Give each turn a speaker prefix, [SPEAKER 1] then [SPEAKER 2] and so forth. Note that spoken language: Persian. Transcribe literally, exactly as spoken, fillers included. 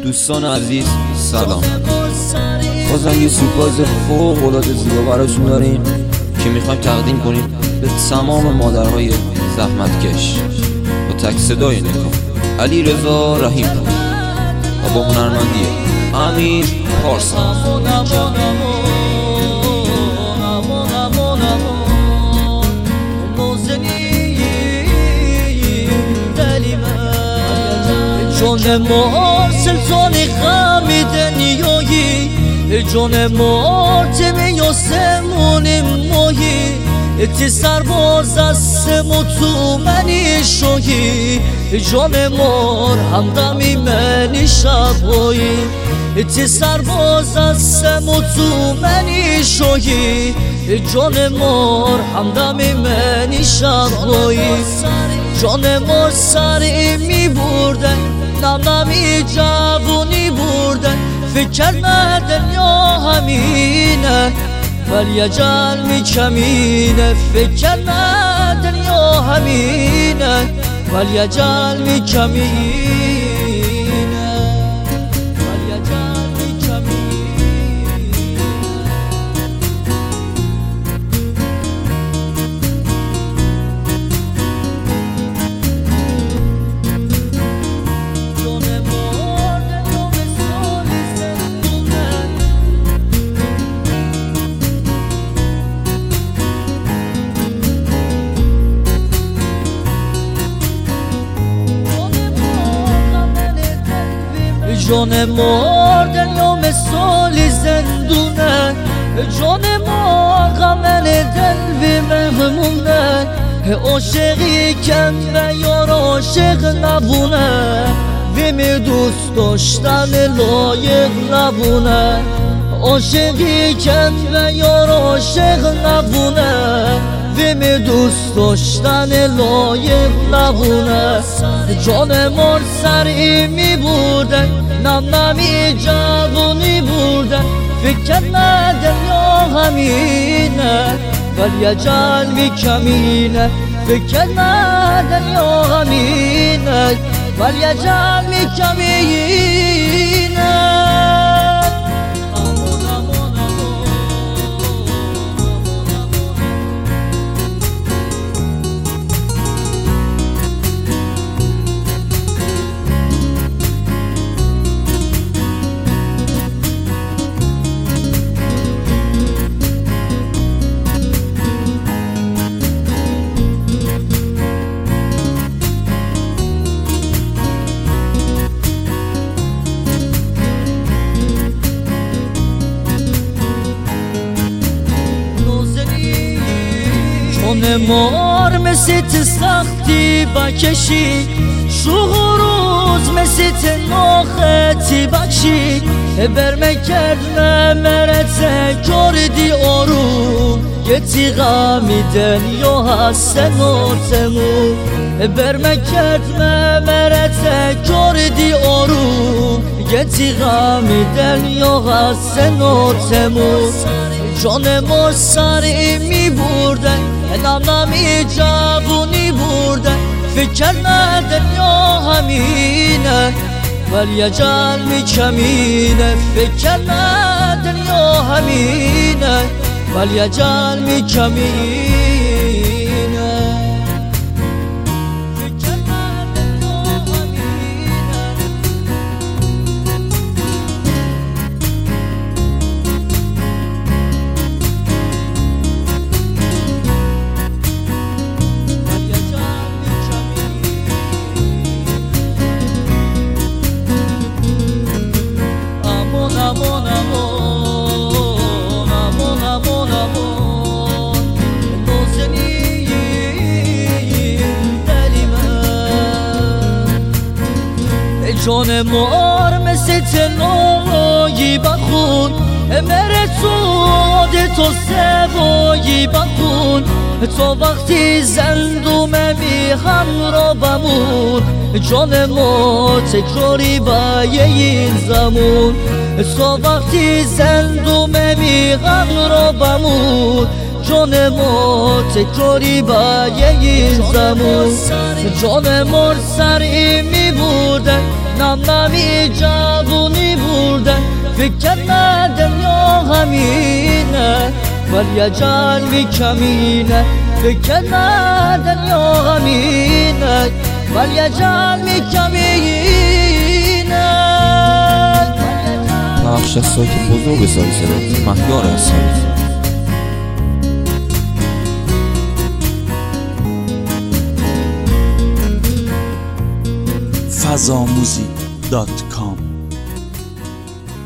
[SPEAKER 1] دوستان عزیز سلام. بازم یه سورپرایز فوق العاده زیبا براتون داریم که میخوایم تقدیم کنیم به تمام مادرهای زحمتکش با تک صدای نکن علیرضا رحیم و با هنرمندی امیر پارسا.
[SPEAKER 2] جان ما سلطان غم دنیایی، جان ما تمی آسمون ماهی، تی سرباز هستم و تو منی شاهی، جان ما همدمی منی شبایی، تی سرباز هستم و تو منی شاهی، جان ما همدمی منی شبایی. جان ما سری می بردن نم نمی جوونی بردن، فکر کردم دنیا همینه ولی اجل می کمینه، فکر کردم دنیا همینه ولی اجل می کمینه. جان ما دنیا مثال زندونه، جان ما غمن دل و مهمونه، عاشقی کن و یار عاشق نبونه، و می دوست داشتن لایق نبونه، عاشقی کن و یار عاشق نبونه، و می دوست داشتن لایق نبونه. جان ما سری می بردن نم نمی جوونی بردن، فکر کردم دنیا همینه ولی اجل می کمینه، فکر کردم دنیا همینه ولی اجل می کمینه. جان مار مثل سختی بکشی، شوق روز مثل ناختی بکشی، برمه کرد مرت کردی آروم، یه تیغه میدن یا هستن آتمون، برمه کرد مرت کردی آروم، یه تیغه میدن یا هستن آتمون. جان ما سری می بردن نم نمی جوونی بردن، فکر کردم دنیا همینه ولی اجل می کمینه، فکر کردم دنیا همینه ولی اجل می کمینه. جان مار مثل تنایی بخون، مره تو تو سوایی بخون، تا وقتی زندومه بی همراه بمون، جان ما تکراری با این زمون، تا وقتی زندومه بی همراه بمون، جان ما تکراری با این زمون. جان ما سری می بودن نم نمی جوون فکر کردم دنیا همینه ولی اجل بی کمینه فکر کردم دنیا همینه ولی اجل بی کمینه.
[SPEAKER 1] پخش از سایت بزرگ سالسلات مهیار هستم.
[SPEAKER 3] فضاموزیک دات کام